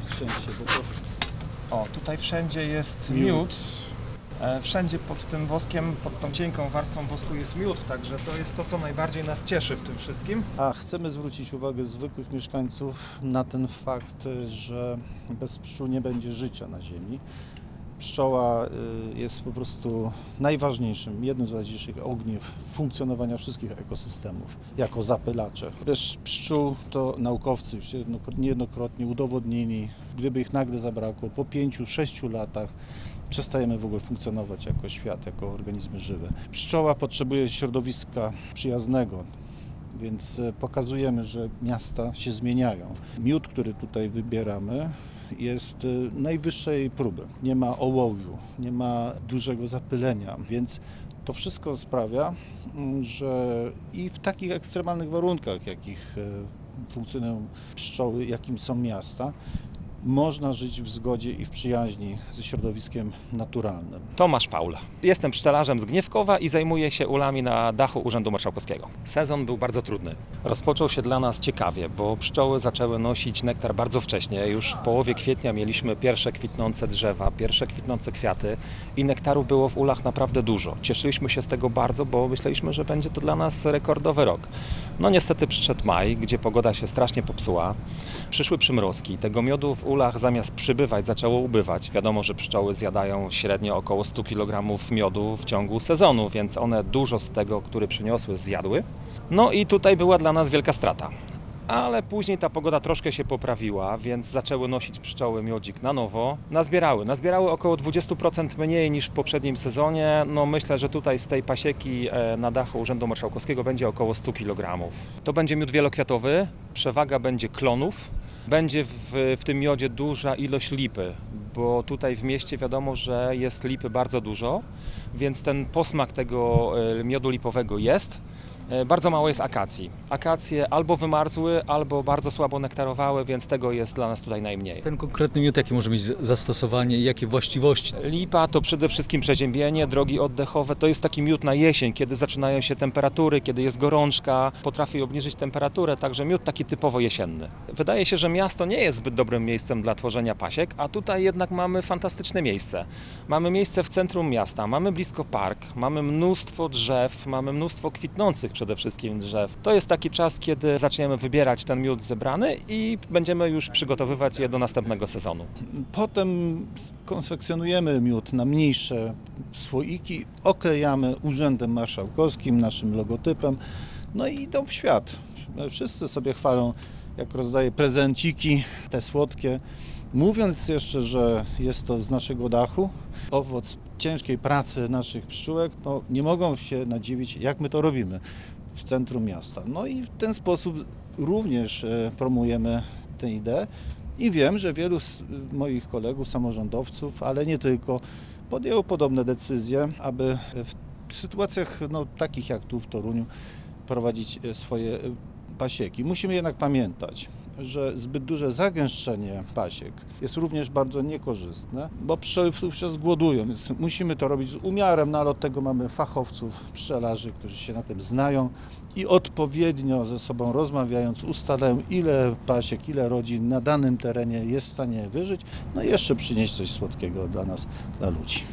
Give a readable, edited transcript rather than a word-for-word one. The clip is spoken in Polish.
szczęście, bo to... O, tutaj wszędzie jest miód. Wszędzie pod tym woskiem, pod tą cienką warstwą wosku jest miód, także to jest to, co najbardziej nas cieszy w tym wszystkim. A chcemy zwrócić uwagę zwykłych mieszkańców na ten fakt, że bez pszczół nie będzie życia na ziemi. Pszczoła jest po prostu najważniejszym, jednym z ważniejszych ogniw funkcjonowania wszystkich ekosystemów, jako zapylacze. Bez pszczół to naukowcy już niejednokrotnie udowodnili, gdyby ich nagle zabrakło, po 5-6 latach przestajemy w ogóle funkcjonować jako świat, jako organizmy żywe. Pszczoła potrzebuje środowiska przyjaznego, więc pokazujemy, że miasta się zmieniają. Miód, który tutaj wybieramy, jest najwyższej próby. Nie ma ołowiu, nie ma dużego zapylenia, więc to wszystko sprawia, że i w takich ekstremalnych warunkach, jakich funkcjonują pszczoły, jakim są miasta, można żyć w zgodzie i w przyjaźni ze środowiskiem naturalnym. Tomasz Paula. Jestem pszczelarzem z Gniewkowa i zajmuję się ulami na dachu Urzędu Marszałkowskiego. Sezon był bardzo trudny. Rozpoczął się dla nas ciekawie, bo pszczoły zaczęły nosić nektar bardzo wcześnie. Już w połowie kwietnia mieliśmy pierwsze kwitnące drzewa, pierwsze kwitnące kwiaty i nektaru było w ulach naprawdę dużo. Cieszyliśmy się z tego bardzo, bo myśleliśmy, że będzie to dla nas rekordowy rok. No niestety przyszedł maj, gdzie pogoda się strasznie popsuła. Przyszły przymrozki. Tego miodu w ulach zamiast przybywać zaczęło ubywać. Wiadomo, że pszczoły zjadają średnio około 100 kg miodu w ciągu sezonu, więc one dużo z tego, który przyniosły, zjadły. No i tutaj była dla nas wielka strata. Ale później ta pogoda troszkę się poprawiła, więc zaczęły nosić pszczoły miodzik na nowo. Nazbierały około 20% mniej niż w poprzednim sezonie. No myślę, że tutaj z tej pasieki na dachu Urzędu Marszałkowskiego będzie około 100 kg. To będzie miód wielokwiatowy, przewaga będzie klonów. Będzie w tym miodzie duża ilość lipy, bo tutaj w mieście wiadomo, że jest lipy bardzo dużo, więc ten posmak tego miodu lipowego jest. Bardzo mało jest akacji. Akacje albo wymarzły, albo bardzo słabo nektarowały, więc tego jest dla nas tutaj najmniej. Ten konkretny miód, jakie może mieć zastosowanie i jakie właściwości? Lipa to przede wszystkim przeziębienie, drogi oddechowe. To jest taki miód na jesień, kiedy zaczynają się temperatury, kiedy jest gorączka. Potrafi obniżyć temperaturę, także miód taki typowo jesienny. Wydaje się, że miasto nie jest zbyt dobrym miejscem dla tworzenia pasiek, a tutaj jednak mamy fantastyczne miejsce. Mamy miejsce w centrum miasta, mamy blisko park, mamy mnóstwo drzew, mamy mnóstwo kwitnących przede wszystkim drzew. To jest taki czas, kiedy zaczniemy wybierać ten miód zebrany i będziemy już przygotowywać je do następnego sezonu. Potem konfekcjonujemy miód na mniejsze słoiki, oklejamy Urzędem Marszałkowskim, naszym logotypem, no i idą w świat. Wszyscy sobie chwalą, jak rozdaję prezenciki, te słodkie, mówiąc jeszcze, że jest to z naszego dachu, owoc ciężkiej pracy naszych pszczółek, no nie mogą się nadziwić, jak my to robimy w centrum miasta. No i w ten sposób również promujemy tę ideę i wiem, że wielu z moich kolegów, samorządowców, ale nie tylko, podjęło podobne decyzje, aby w sytuacjach takich jak tu w Toruniu prowadzić swoje pasieki. Musimy jednak pamiętać, że zbyt duże zagęszczenie pasiek jest również bardzo niekorzystne, bo pszczoły wówczas głodują, więc musimy to robić z umiarem, no ale od tego mamy fachowców, pszczelarzy, którzy się na tym znają i odpowiednio ze sobą rozmawiając ustalają, ile pasiek, ile rodzin na danym terenie jest w stanie wyżyć, no i jeszcze przynieść coś słodkiego dla nas, dla ludzi.